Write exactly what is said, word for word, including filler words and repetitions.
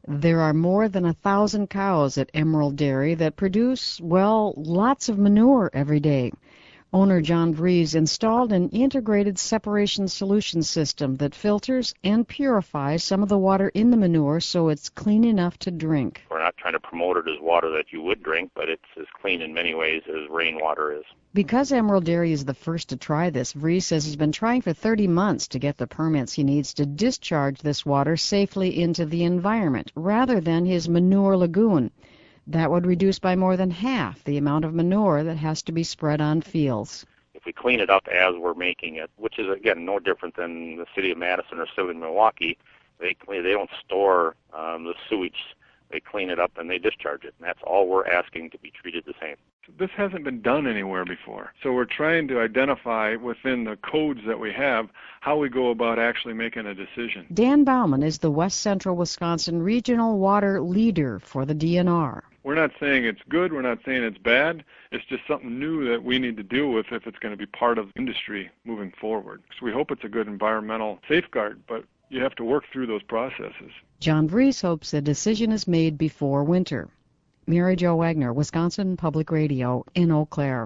There are more than a thousand cows at Emerald Dairy that produce, well, lots of manure every day. Owner John Vries installed an integrated separation solution system that filters and purifies some of the water in the manure so it's clean enough to drink. We're not trying to promote it as water that you would drink, but it's as clean in many ways as rainwater is. Because Emerald Dairy is the first to try this, Vries says he's been trying for thirty months to get the permits he needs to discharge this water safely into the environment rather than his manure lagoon. That would reduce by more than half the amount of manure that has to be spread on fields. If we clean it up as we're making it, which is, again, no different than the city of Madison or city of Milwaukee, they they don't store um, the sewage. They clean it up and they discharge it. And that's all we're asking to be treated the same. This hasn't been done anywhere before. So we're trying to identify within the codes that we have how we go about actually making a decision. Dan Bauman is the West Central Wisconsin Regional Water Leader for the D N R. We're not saying it's good, we're not saying it's bad. It's just something new that we need to deal with if it's going to be part of industry moving forward. So we hope it's a good environmental safeguard, but you have to work through those processes. John Vries hopes a decision is made before winter. Mary Jo Wagner, Wisconsin Public Radio, in Eau Claire.